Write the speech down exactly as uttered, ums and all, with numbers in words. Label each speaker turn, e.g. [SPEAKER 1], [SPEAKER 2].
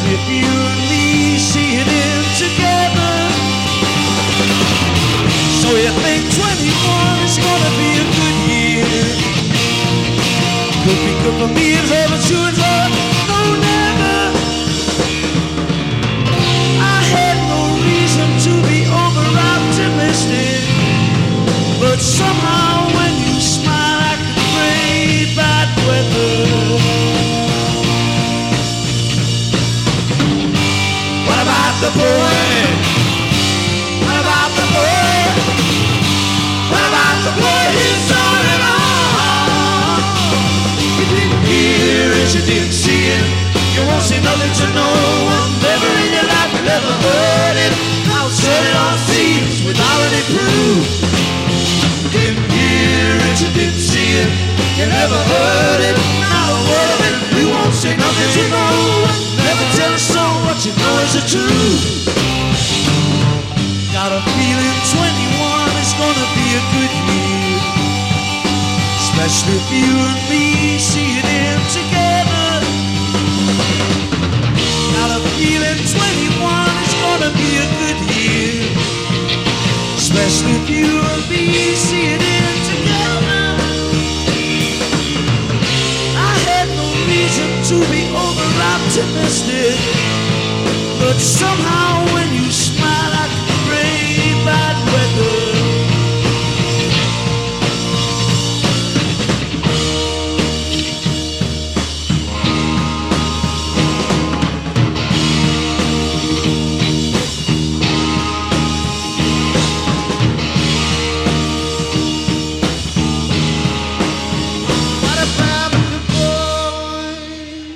[SPEAKER 1] especially if you and me see it in together. So you think twenty-one is gonna be a good year? Could be good for me and her, but you and her, no, never. I had no reason to be over optimistic, but somehow when you smile I can pray bad weather. What about the boy? What about the boy? What about the boy? He's on and on. You didn't hear it, you didn't see it. You won't see nothing to no one. Never in your life you ever heard it. Now set it on seas without any proof. You didn't hear it, you didn't see it. You never heard it. Not a word of it. We won't say nothing to no one. Never tell a soul what you know is the truth. Got a feeling twenty-one is gonna be a good year, especially if you and me see it in together. Got a feeling twenty-one is gonna be a good year, especially if you and me see it in together. I had no reason to be over optimistic, but somehow